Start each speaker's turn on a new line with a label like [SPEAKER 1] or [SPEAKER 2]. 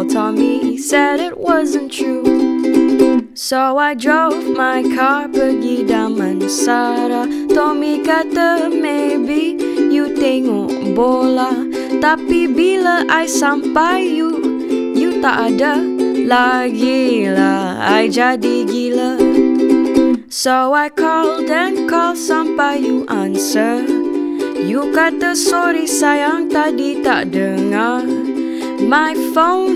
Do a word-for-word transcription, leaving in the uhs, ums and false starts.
[SPEAKER 1] called Tommy, said it wasn't true. So I drove my car pergi Damansara. Tommy kata maybe you tengok bola, tapi bila I sampai you, you tak ada lagi lah. I jadi gila. So I called and called sampai you answer. You kata sorry sayang tadi tak dengar. My phone